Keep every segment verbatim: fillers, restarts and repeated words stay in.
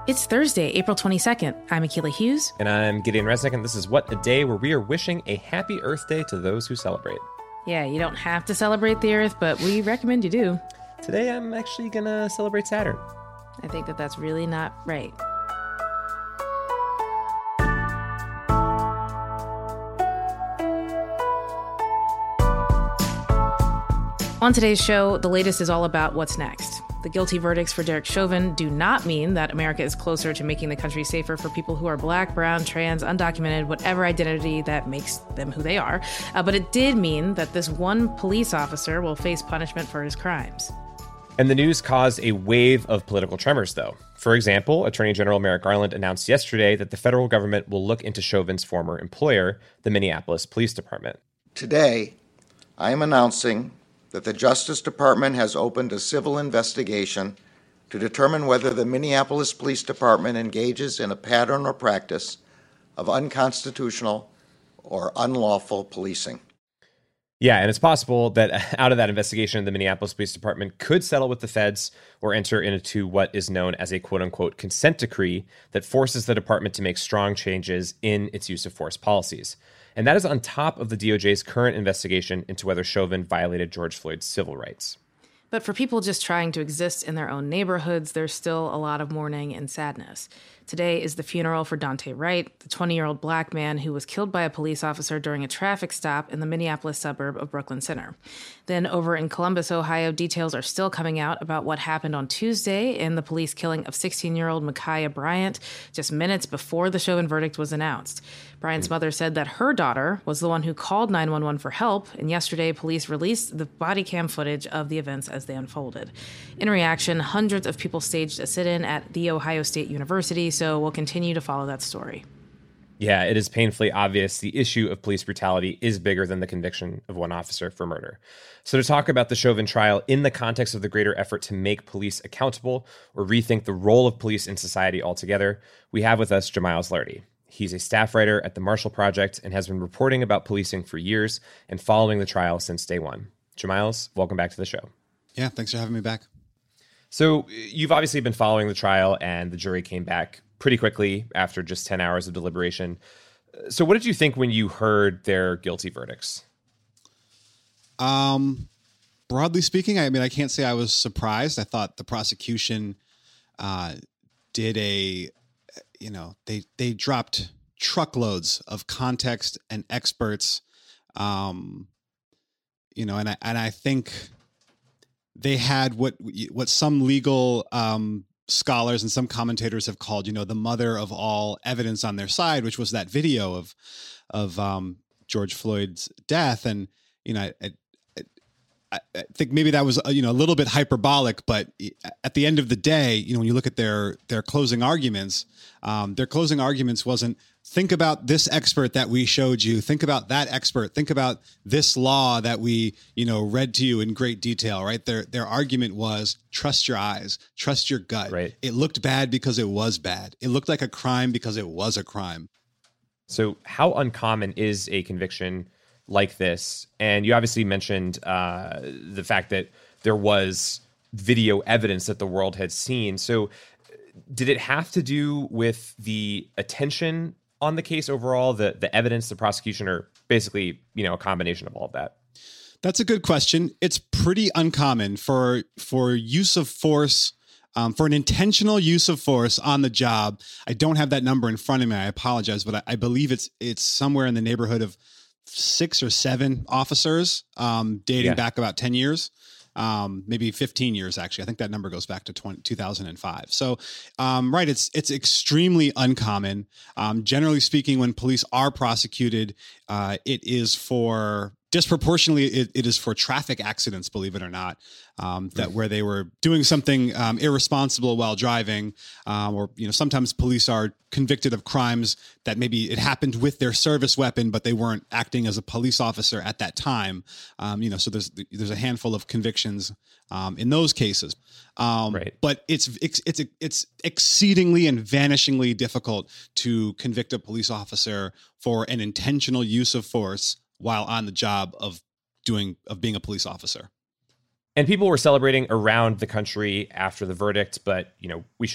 It's Thursday, April twenty-second. I'm Akila Hughes. And I'm Gideon Resnick, and this is What a Day, where we are wishing a happy Earth Day to those who celebrate. Yeah, you don't have to celebrate the Earth, but we recommend you do. Today, I'm actually going to celebrate Saturn. I think that that's really not right. On today's show, the latest is all about what's next. The guilty verdicts for Derek Chauvin do not mean that America is closer to making the country safer for people who are black, brown, trans, undocumented, whatever identity that makes them who they are. Uh, but it did mean that this one police officer will face punishment for his crimes. And the news caused a wave of political tremors, though. For example, Attorney General Merrick Garland announced yesterday that the federal government will look into Chauvin's former employer, the Minneapolis Police Department. Today, I am announcing that the Justice Department has opened a civil investigation to determine whether the Minneapolis Police Department engages in a pattern or practice of unconstitutional or unlawful policing. Yeah, and it's possible that out of that investigation, the Minneapolis Police Department could settle with the feds or enter into what is known as a quote-unquote consent decree that forces the department to make strong changes in its use of force policies. And that is on top of the D O J's current investigation into whether Chauvin violated George Floyd's civil rights. But for people just trying to exist in their own neighborhoods, there's still a lot of mourning and sadness. Today is the funeral for Daunte Wright, the twenty-year-old black man who was killed by a police officer during a traffic stop in the Minneapolis suburb of Brooklyn Center. Then over in Columbus, Ohio, details are still coming out about what happened on Tuesday in the police killing of sixteen-year-old Ma'Khia Bryant just minutes before the Chauvin verdict was announced. Bryant's mother said that her daughter was the one who called nine one one for help, and yesterday police released the body cam footage of the events as they unfolded. In reaction, hundreds of people staged a sit-in at The Ohio State University, so we'll continue to follow that story. Yeah, it is painfully obvious the issue of police brutality is bigger than the conviction of one officer for murder. So to talk about the Chauvin trial in the context of the greater effort to make police accountable or rethink the role of police in society altogether, we have with us Jamiles Lardy. He's a staff writer at the Marshall Project and has been reporting about policing for years and following the trial since day one. Jamiles, welcome back to the show. Yeah, thanks for having me back. So you've obviously been following the trial, and the jury came back pretty quickly after just ten hours of deliberation. So what did you think when you heard their guilty verdicts? Um, broadly speaking, I mean, I can't say I was surprised. I thought the prosecution uh, did a, you know, they they dropped truckloads of context and experts, um, you know, and I and I think they had what what some legal um, scholars and some commentators have called, you know, the mother of all evidence on their side, which was that video of of um, George Floyd's death. And, you know, I, I, I think maybe that was, you know, a little bit hyperbolic, but at the end of the day, you know, when you look at their their closing arguments, um, their closing arguments wasn't, think about this expert that we showed you. Think about that expert. Think about this law that we, you know, read to you in great detail, right? Their their argument was, trust your eyes, trust your gut. Right. It looked bad because it was bad. It looked like a crime because it was a crime. So how uncommon is a conviction like this? And you obviously mentioned uh, the fact that there was video evidence that the world had seen. So did it have to do with the attention on the case overall, the the evidence, the prosecution, or basically, you know, a combination of all of that? That's a good question. It's pretty uncommon for for use of force, um, for an intentional use of force on the job. I don't have that number in front of me. I apologize, but I, I believe it's it's somewhere in the neighborhood of six or seven officers, um, dating Yeah. back about ten years. Um, maybe fifteen years, actually. I think that number goes back to twenty, two thousand five. So, um, right, it's it's extremely uncommon. Um, generally speaking, when police are prosecuted, uh, it is for disproportionately, it, it is for traffic accidents, believe it or not, um, that where they were doing something um, irresponsible while driving, um, or, you know, sometimes police are convicted of crimes that maybe it happened with their service weapon, but they weren't acting as a police officer at that time. Um, you know, so there's there's a handful of convictions um, in those cases. Um, Right. But it's, it's it's it's exceedingly and vanishingly difficult to convict a police officer for an intentional use of force while on the job of doing of being a police officer. And people were celebrating around the country after the verdict, but, you know, we should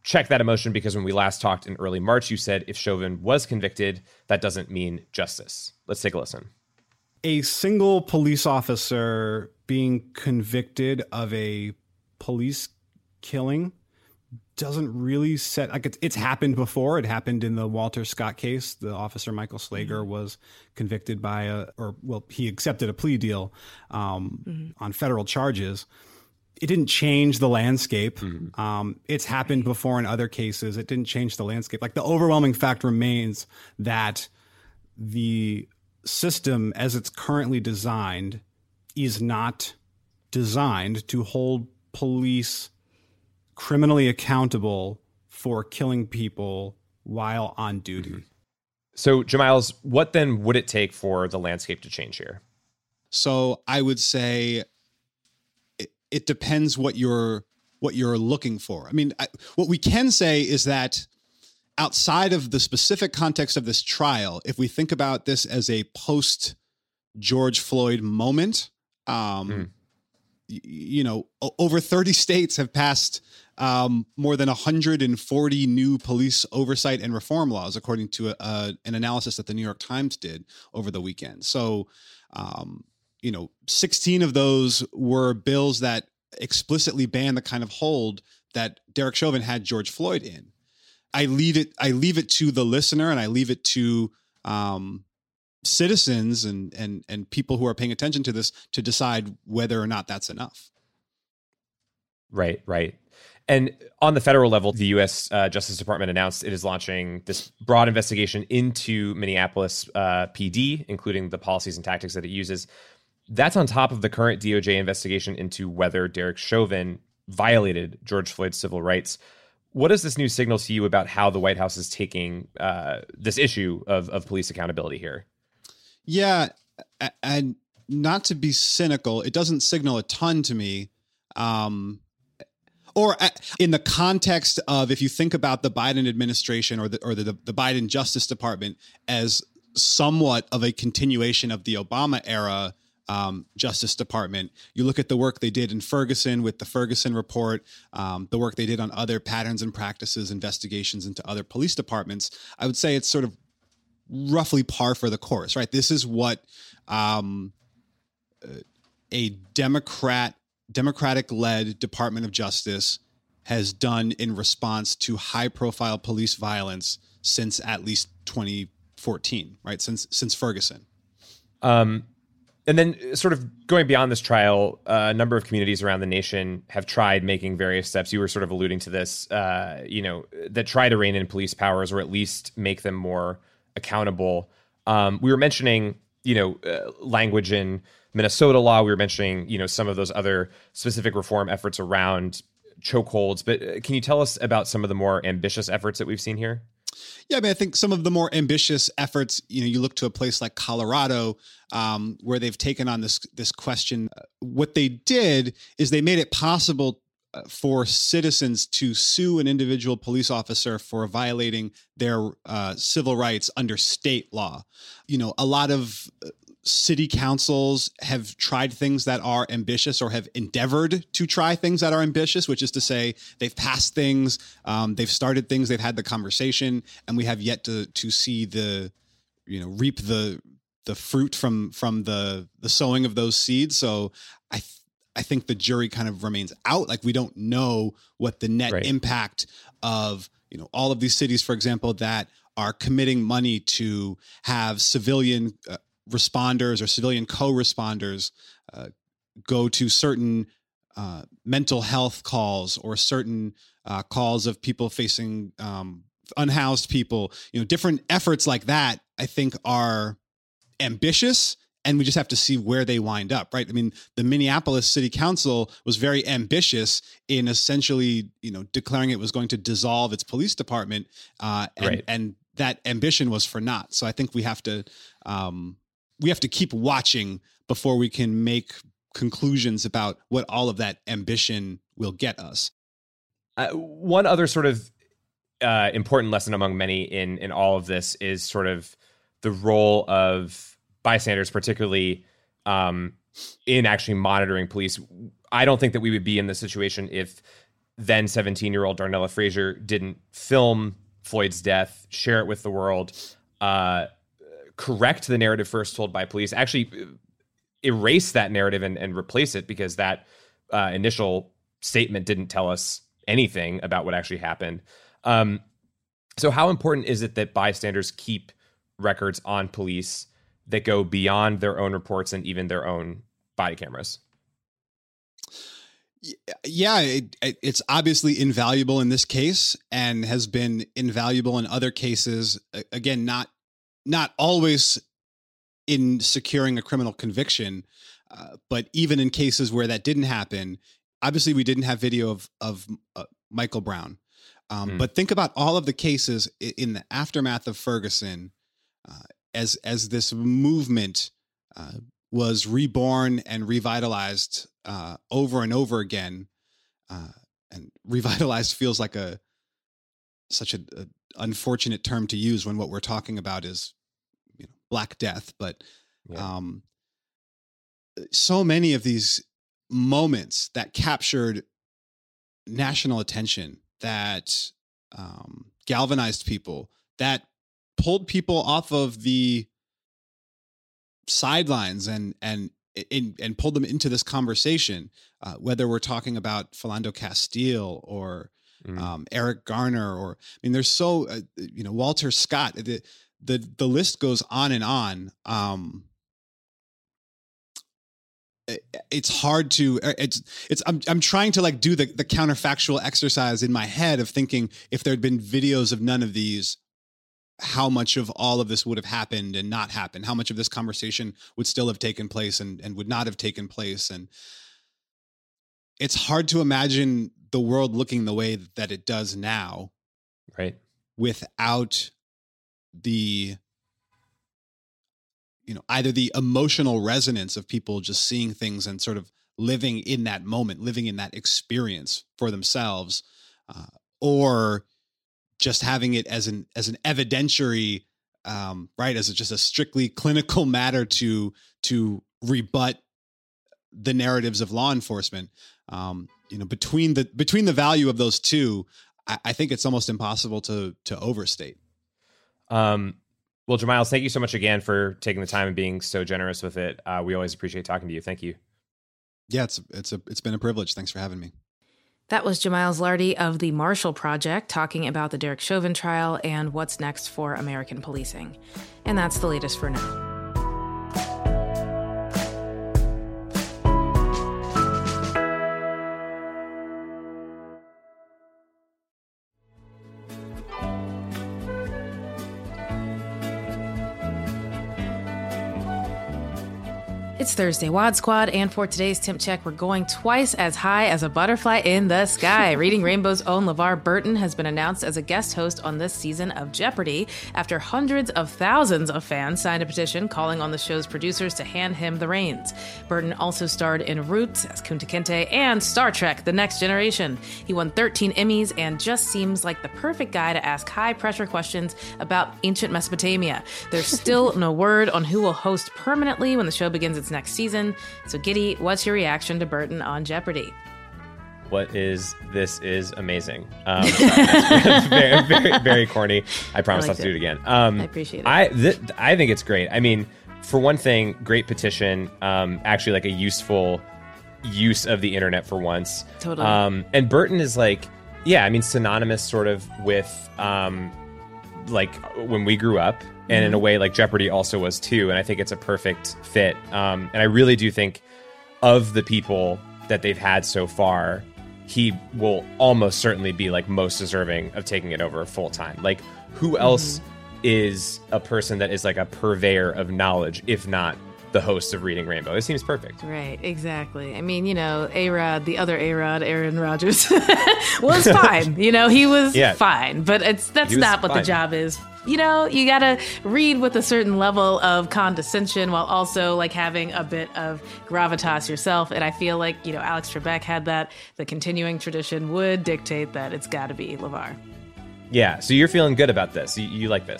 check that emotion, because when we last talked in early March, you said if Chauvin was convicted, that doesn't mean justice. Let's take a listen. A single police officer being convicted of a police killing doesn't really set, like it's, it's happened before. It happened in the Walter Scott case. The officer, Michael Slager, was convicted by a, or well, he accepted a plea deal um, mm-hmm. on federal charges. It didn't change the landscape. Mm-hmm. Um, it's happened before in other cases. It didn't change the landscape. Like, the overwhelming fact remains that the system as it's currently designed is not designed to hold police criminally accountable for killing people while on duty. Mm-hmm. So, Jamiles, what then would it take for the landscape to change here? So I would say it, it depends what you're what you're looking for. I mean, I, what we can say is that outside of the specific context of this trial, if we think about this as a post George Floyd moment, um, mm. y- you know, o- over thirty states have passed um, more than one hundred forty new police oversight and reform laws, according to a, a, an analysis that the New York Times did over the weekend. So, um, you know, sixteen of those were bills that explicitly ban the kind of hold that Derek Chauvin had George Floyd in. I leave it. I leave it to the listener, and I leave it to um, citizens and and and people who are paying attention to this to decide whether or not that's enough. Right, right. And on the federal level, the U S uh, Justice Department announced it is launching this broad investigation into Minneapolis uh, P D, including the policies and tactics that it uses. That's on top of the current D O J investigation into whether Derek Chauvin violated George Floyd's civil rights. What does this news signal to you about how the White House is taking uh, this issue of, of police accountability here? Yeah, and not to be cynical, it doesn't signal a ton to me. Um, or in the context of, if you think about the Biden administration or the or the, the Biden Justice Department as somewhat of a continuation of the Obama era Um, Justice Department, you look at the work they did in Ferguson with the Ferguson report, um, the work they did on other patterns and practices, investigations into other police departments. I would say it's sort of roughly par for the course, right? This is what um, a Democrat, Democratic-led Department of Justice has done in response to high-profile police violence since at least twenty fourteen, right? Since since Ferguson. Um. And then sort of going beyond this trial, uh, a number of communities around the nation have tried making various steps. You were sort of alluding to this, uh, you know, that try to rein in police powers or at least make them more accountable. Um, we were mentioning, you know, uh, language in Minnesota law. We were mentioning, you know, some of those other specific reform efforts around chokeholds. But uh, can you tell us about some of the more ambitious efforts that we've seen here? Yeah, I mean, I think some of the more ambitious efforts, you know, you look to a place like Colorado, um, where they've taken on this this question. What they did is they made it possible for citizens to sue an individual police officer for violating their uh, civil rights under state law. You know, a lot of city councils have tried things that are ambitious or have endeavored to try things that are ambitious, which is to say they've passed things, um, they've started things, they've had the conversation, and we have yet to to see the, you know, reap the the fruit from from the the sowing of those seeds. So I th- I think the jury kind of remains out. Like, we don't know what the net right. impact of, you know, all of these cities, for example, that are committing money to have civilian uh, responders or civilian co-responders uh, go to certain uh, mental health calls or certain uh, calls of people facing um, unhoused people, you know, different efforts like that, I think are ambitious, and we just have to see where they wind up, right? I mean, the Minneapolis City Council was very ambitious in essentially, you know, declaring it was going to dissolve its police department, uh, and, right. and that ambition was for naught. So I think we have to, um, we have to keep watching before we can make conclusions about what all of that ambition will get us. Uh, one other sort of uh, important lesson among many in in all of this is sort of the role of bystanders, particularly um, in actually monitoring police. I don't think that we would be in this situation if then seventeen-year-old Darnella Frazier didn't film Floyd's death, share it with the world, uh, correct the narrative first told by police, actually erase that narrative and, and replace it because that uh, initial statement didn't tell us anything about what actually happened. Um, so how important is it that bystanders keep records on police that go beyond their own reports and even their own body cameras? Yeah, it, it's obviously invaluable in this case and has been invaluable in other cases. Again, not not always in securing a criminal conviction, uh, but even in cases where that didn't happen. Obviously, we didn't have video of of uh, Michael Brown, um, mm. but think about all of the cases in the aftermath of Ferguson, uh, as as this movement uh, was reborn and revitalized uh, over and over again. Uh, and revitalized feels like a such an unfortunate term to use when what we're talking about is, you know, Black Death. But yeah. um, so many of these moments that captured national attention, that um, galvanized people, that pulled people off of the sidelines and and in, and pulled them into this conversation, uh, whether we're talking about Philando Castile or mm. um, Eric Garner, or I mean, there's so uh, you know Walter Scott. The, the the list goes on and on. Um, it, it's hard to it's it's I'm I'm trying to like do the the counterfactual exercise in my head of thinking if there had been videos of none of these, how much of all of this would have happened and not happened, how much of this conversation would still have taken place and, and would not have taken place. And it's hard to imagine the world looking the way that it does now, right, without the, you know, either the emotional resonance of people just seeing things and sort of living in that moment, living in that experience for themselves, uh, or just having it as an as an evidentiary, um, right, as a, just a strictly clinical matter to to rebut the narratives of law enforcement. Um, you know, between the between the value of those two, I, I think it's almost impossible to to overstate. Um, well, Jamiles, thank you so much again for taking the time and being so generous with it. Uh, we always appreciate talking to you. Thank you. Yeah, it's it's a it's been a privilege. Thanks for having me. That was Jamiles Lardy of the Marshall Project talking about the Derek Chauvin trial and what's next for American policing. And that's the latest for now. It's Thursday Wad Squad, and for today's Temp Check, we're going twice as high as a butterfly in the sky. Reading Rainbow's own LeVar Burton has been announced as a guest host on this season of Jeopardy! After hundreds of thousands of fans signed a petition calling on the show's producers to hand him the reins. Burton also starred in Roots as Kunta Kinte and Star Trek: The Next Generation. He won thirteen Emmys and just seems like the perfect guy to ask high-pressure questions about ancient Mesopotamia. There's still no word on who will host permanently when the show begins its next season. So Giddy, what's your reaction to Burton on Jeopardy! What is this is amazing. Um, sorry, very, very, very corny. I promise I not to it. do it again. Um, I appreciate it. I th- I think it's great. I mean, for one thing, great petition. Um, actually, like a useful use of the internet for once. Totally. Um, and Burton is like, yeah, I mean, synonymous sort of with um, like when we grew up. And mm-hmm. in a way, like Jeopardy also was too. And I think it's a perfect fit. Um, and I really do think of the people that they've had so far, he will almost certainly be like most deserving of taking it over full time. Like, who else mm-hmm. is a person that is like a purveyor of knowledge, if not the host of Reading Rainbow? It seems perfect. Right, exactly. I mean, you know, A-Rod, the other A-Rod, Aaron Rodgers, was fine. You know, he was yeah. fine. But it's that's not what fine. the job is. You know, you gotta read with a certain level of condescension while also like having a bit of gravitas yourself. And I feel like, you know, Alex Trebek had that. The continuing tradition would dictate that it's gotta be LeVar. Yeah, so you're feeling good about this. You, you like this.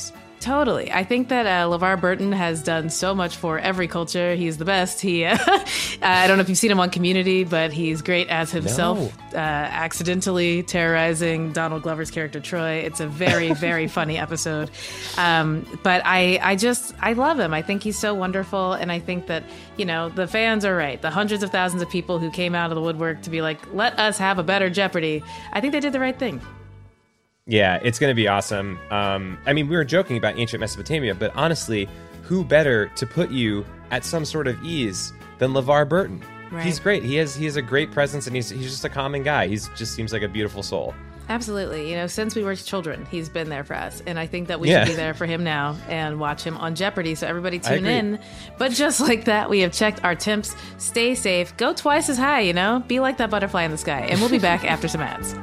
Totally. I think that uh, LeVar Burton has done so much for every culture. He's the best. He, uh, I don't know if you've seen him on Community, but he's great as himself, no. uh, accidentally terrorizing Donald Glover's character Troy. It's a very, very funny episode. Um, but I, I just, I love him. I think he's so wonderful. And I think that, you know, the fans are right. The hundreds of thousands of people who came out of the woodwork to be like, let us have a better Jeopardy. I think they did the right thing. Yeah, it's going to be awesome. Um, I mean, we were joking about ancient Mesopotamia, but honestly, who better to put you at some sort of ease than LeVar Burton? Right. He's great. He has he has a great presence, and he's he's just a common guy. He's just seems like a beautiful soul. Absolutely. You know, since we were children, he's been there for us. And I think that we yeah. should be there for him now and watch him on Jeopardy. So everybody tune in. But just like that, we have checked our temps. Stay safe. Go twice as high, you know? Be like that butterfly in the sky. And we'll be back after some ads.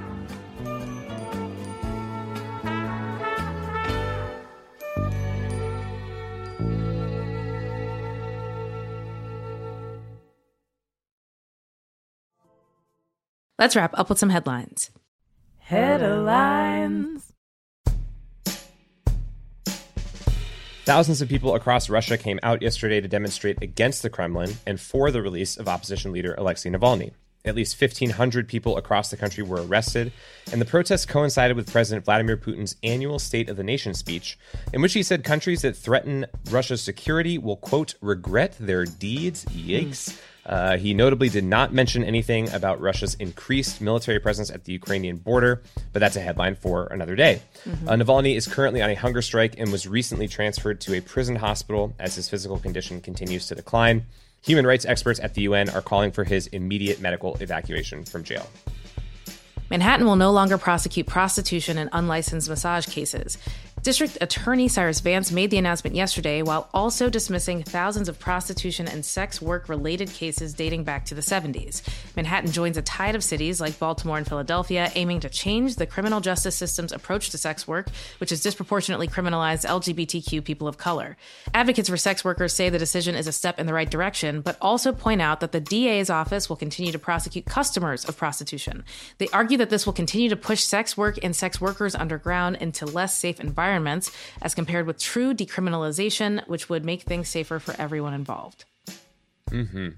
Let's wrap up with some headlines. Headlines. Thousands of people across Russia came out yesterday to demonstrate against the Kremlin and for the release of opposition leader Alexei Navalny. At least fifteen hundred people across the country were arrested, and the protests coincided with President Vladimir Putin's annual State of the Nation speech, in which he said countries that threaten Russia's security will, quote, regret their deeds. Yikes. Mm. Uh, he notably did not mention anything about Russia's increased military presence at the Ukrainian border, but that's a headline for another day. Mm-hmm. Uh, Navalny is currently on a hunger strike and was recently transferred to a prison hospital as his physical condition continues to decline. Human rights experts at the U N are calling for his immediate medical evacuation from jail. Manhattan will no longer prosecute prostitution and unlicensed massage cases. District Attorney Cyrus Vance made the announcement yesterday while also dismissing thousands of prostitution and sex work-related cases dating back to the seventies. Manhattan joins a tide of cities like Baltimore and Philadelphia aiming to change the criminal justice system's approach to sex work, which has disproportionately criminalized L G B T Q people of color. Advocates for sex workers say the decision is a step in the right direction, but also point out that the D A's office will continue to prosecute customers of prostitution. They argue that this will continue to push sex work and sex workers underground into less safe environments as compared with true decriminalization, which would make things safer for everyone involved. Mm-hmm.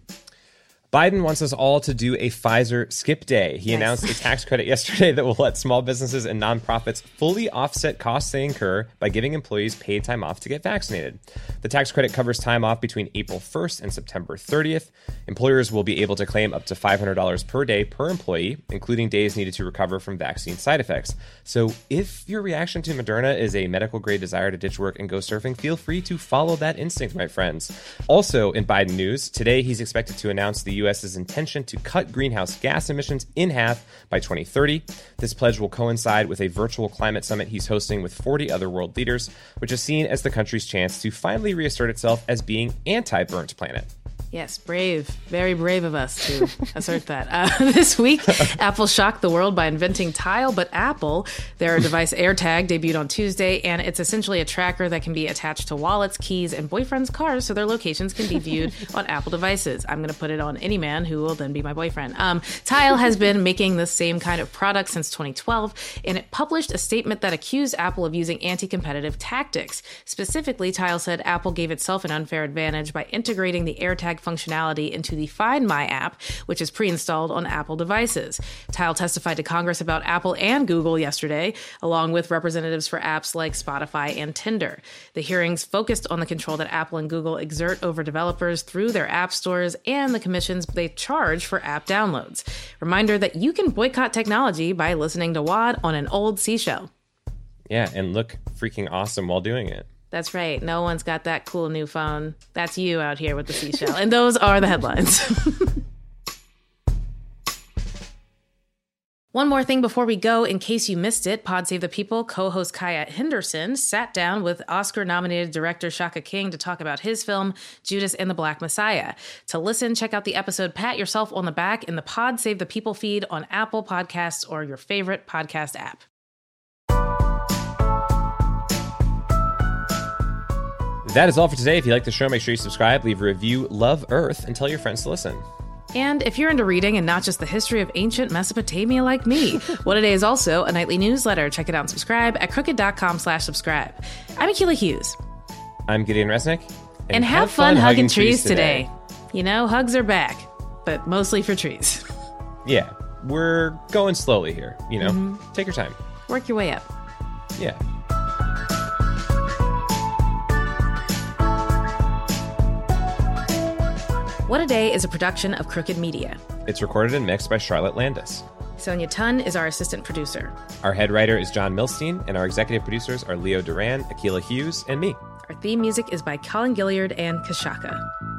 Biden wants us all to do a Pfizer skip day. He nice. announced a tax credit yesterday that will let small businesses and nonprofits fully offset costs they incur by giving employees paid time off to get vaccinated. The tax credit covers time off between April first and September thirtieth. Employers will be able to claim up to five hundred dollars per day per employee, including days needed to recover from vaccine side effects. So if your reaction to Moderna is a medical-grade desire to ditch work and go surfing, feel free to follow that instinct, my friends. Also in Biden news, today he's expected to announce the U S's intention to cut greenhouse gas emissions in half by twenty thirty. This pledge will coincide with a virtual climate summit he's hosting with forty other world leaders, which is seen as the country's chance to finally reassert itself as being anti-burnt planet. Yes, brave. Very brave of us to assert that. Uh, this week, Apple shocked the world by inventing Tile, but Apple, their device AirTag, debuted on Tuesday, and it's essentially a tracker that can be attached to wallets, keys, and boyfriends' cars so their locations can be viewed on Apple devices. I'm going to put it on any man who will then be my boyfriend. Um, Tile has been making the same kind of product since twenty twelve, and it published a statement that accused Apple of using anti-competitive tactics. Specifically, Tile said Apple gave itself an unfair advantage by integrating the AirTag functionality into the Find My app, which is pre-installed on Apple devices. Tile testified to Congress about Apple and Google yesterday, along with representatives for apps like Spotify and Tinder. The hearings focused on the control that Apple and Google exert over developers through their app stores and the commissions they charge for app downloads. Reminder that you can boycott technology by listening to W A D on an old seashell. Yeah, and look freaking awesome while doing it. That's right. No one's got that cool new phone. That's you out here with the seashell. And those are the headlines. One more thing before we go, in case you missed it, Pod Save the People co-host Kaya Henderson sat down with Oscar-nominated director Shaka King to talk about his film, Judas and the Black Messiah. To listen, check out the episode Pat Yourself on the Back in the Pod Save the People feed on Apple Podcasts or your favorite podcast app. That is all for today. If you like the show, make sure you subscribe, leave a review, love Earth, and tell your friends to listen. And if you're into reading and not just the history of ancient Mesopotamia like me, What a Day is also a nightly newsletter. Check it out and subscribe at crooked.com slash subscribe. I'm Akilah Hughes. I'm Gideon Resnick. And, and have, have fun, fun hugging, hugging trees today. today. You know, hugs are back, but mostly for trees. Yeah, we're going slowly here, you know. Mm-hmm. Take your time. Work your way up. Yeah. What a Day is a production of Crooked Media. It's recorded and mixed by Charlotte Landis. Sonia Tun is our assistant producer. Our head writer is John Milstein, and our executive producers are Leo Duran, Akilah Hughes, and me. Our theme music is by Colin Gilliard and Kashaka.